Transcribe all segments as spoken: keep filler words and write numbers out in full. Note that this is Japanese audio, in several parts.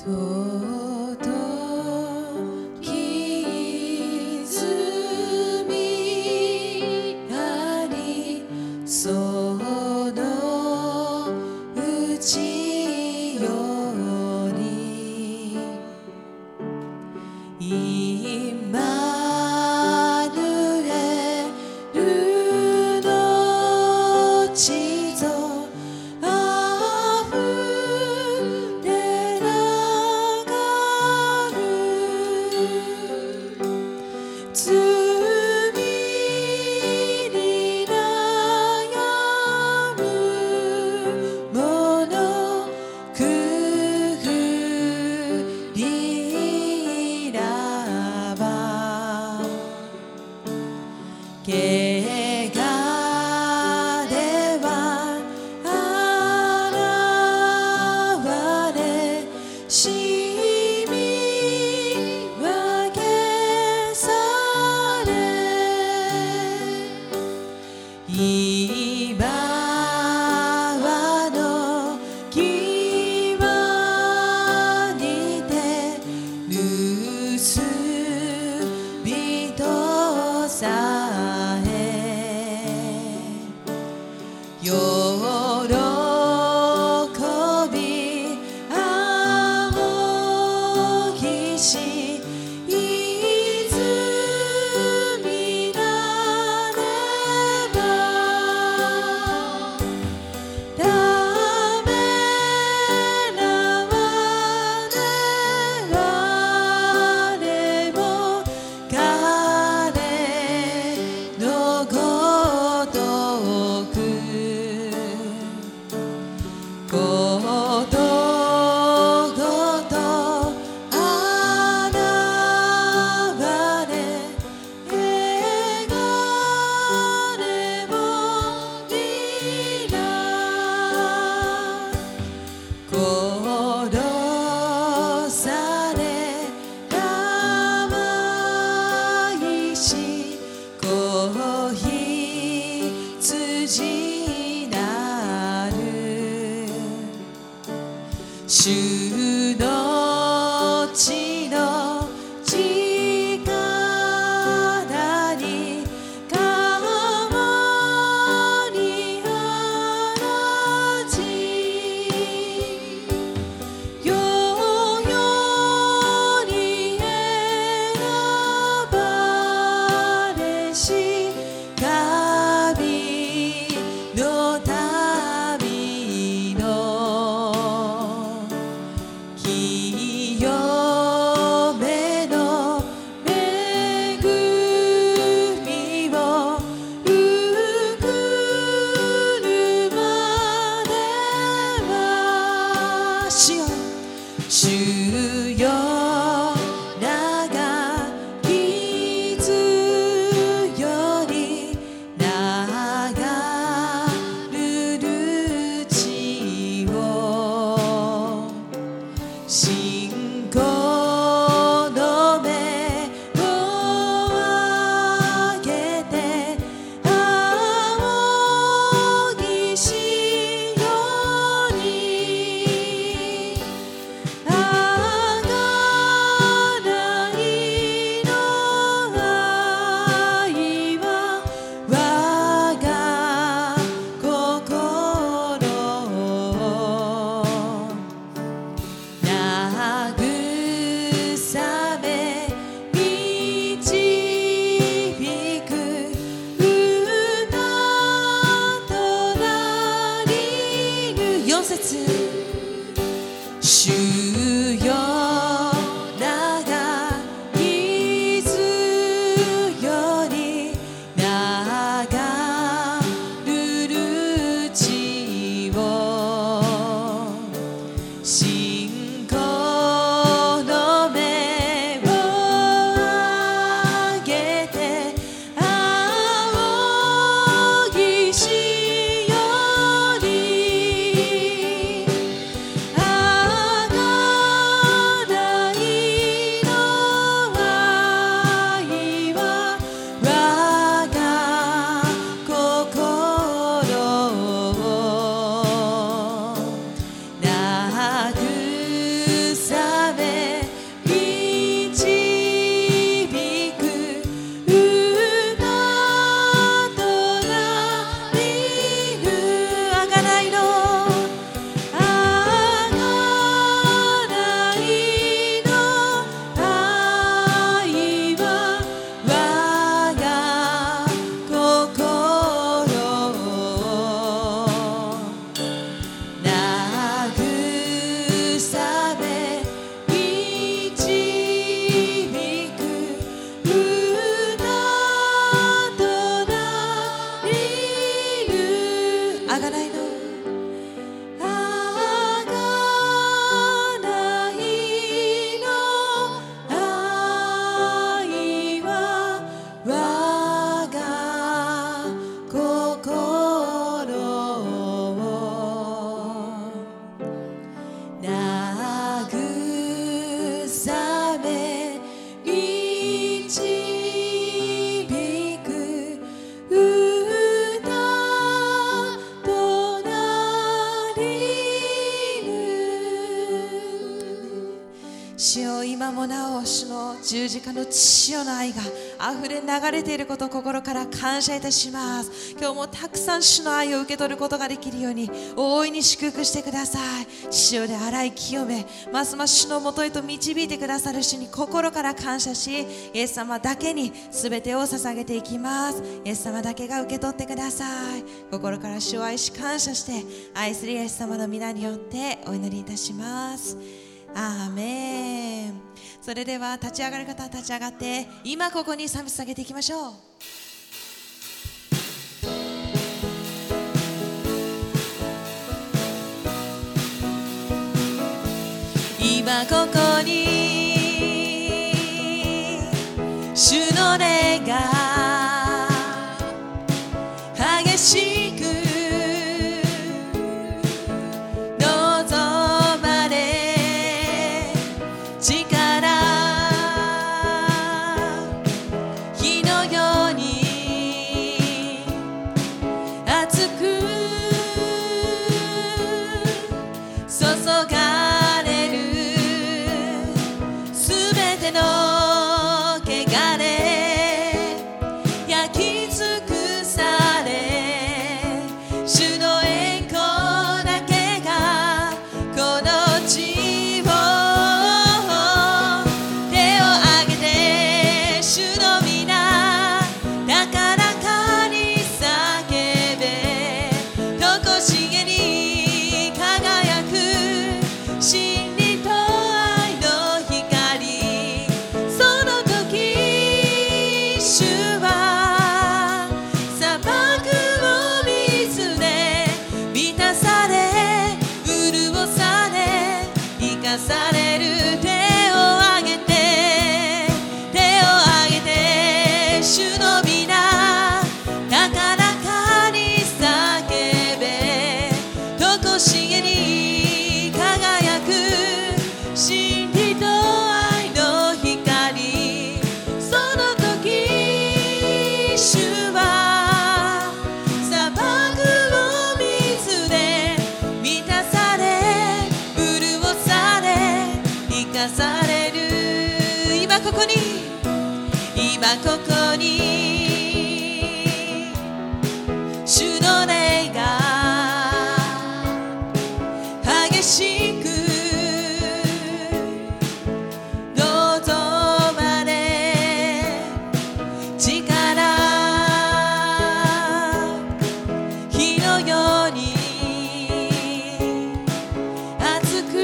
「あが主よ、今もなお主の十字架の父よの愛があふれ流れていることを心から感謝いたします。今日もたくさん主の愛を受け取ることができるように大いに祝福してください。主よで洗い清め、ますます主のもとへと導いてくださる主に心から感謝し、イエス様だけに全てを捧げていきます。イエス様だけが受け取ってください。心から主を愛し感謝して、愛するイエス様の皆によってお祈りいたします。アーメン。それでは立ち上がる方は立ち上がって、今ここに賛美捧げていきましょう。今ここに主の願い激しくここに今ここに主の願い激しく望まれ力火のように熱く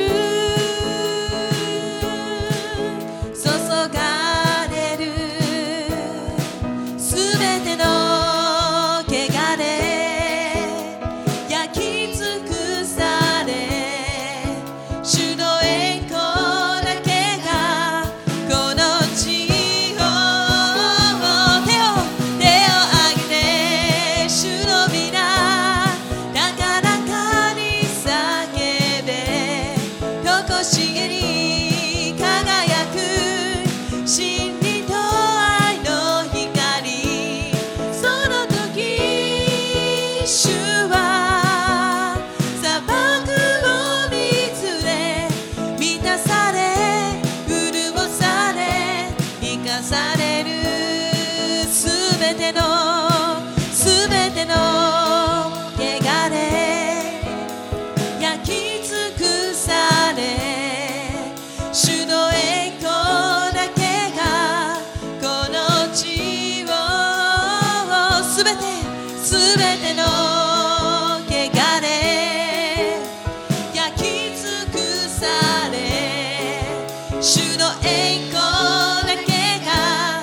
主の栄光だけが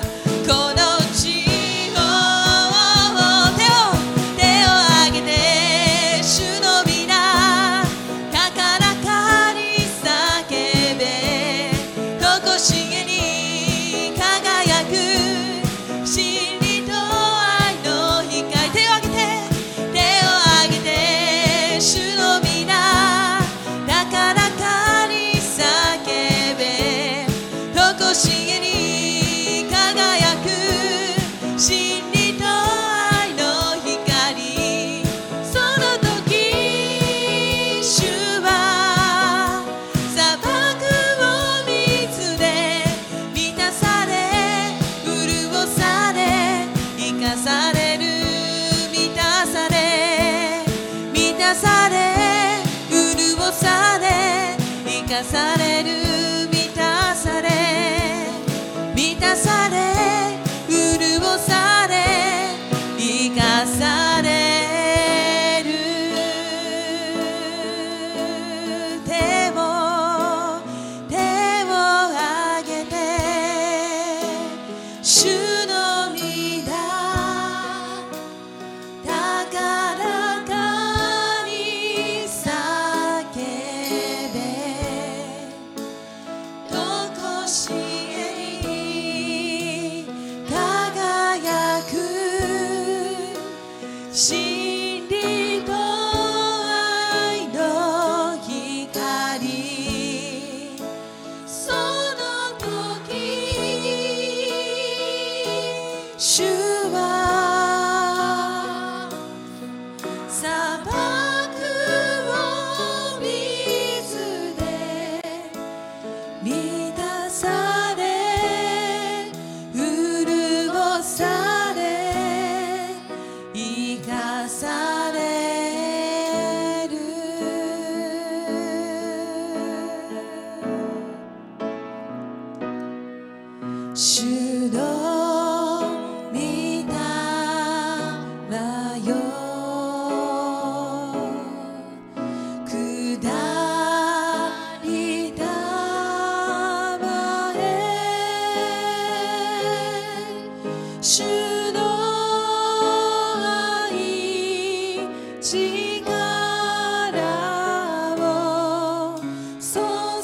れる満たされ満たされ潤され生かされる手を手を挙げて主の御名高らかに叫べとこしえに輝く真理と愛の光その時主は砂漠を水で満たされ潤され生かされる主の御霊よ下りたまえ主の愛力を注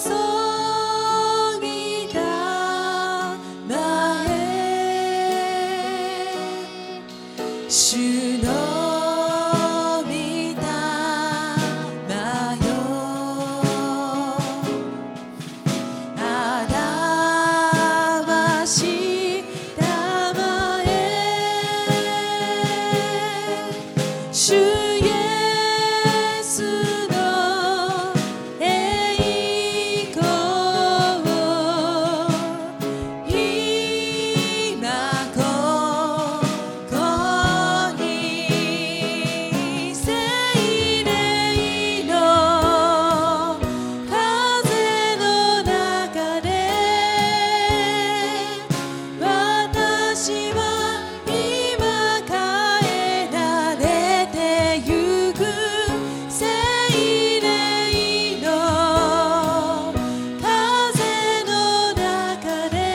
ぎたまえ主の御霊よ表したまえ主イエスの栄光を今ここに聖霊の風の中で私は今変えられてゆく聖霊の風の中で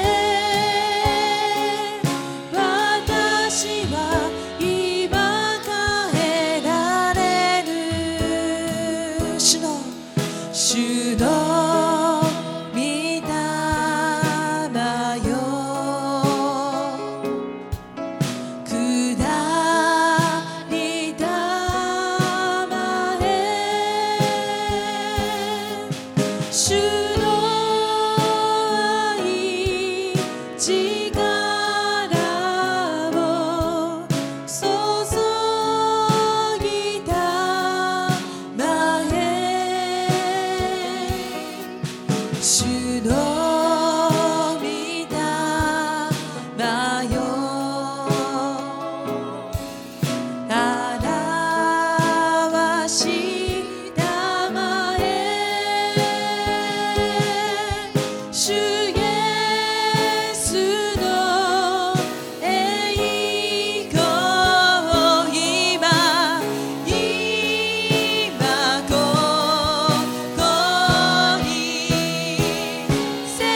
私は今変えられる主の主の御霊よ下りたまえ主の愛力を注ぎたまえ主の御霊よ表したまえ主イエスの栄光を今今ここに聖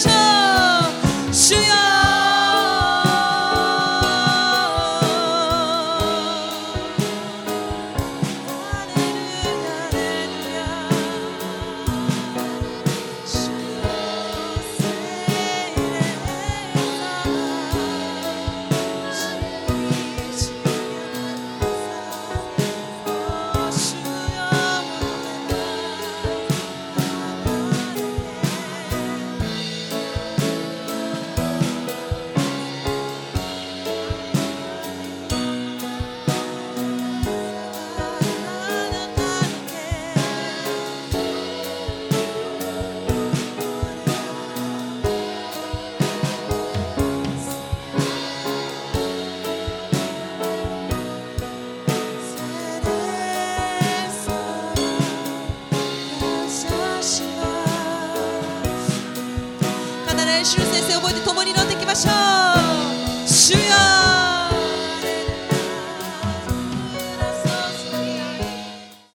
しょう。主よ主の先生を覚えて共に祈って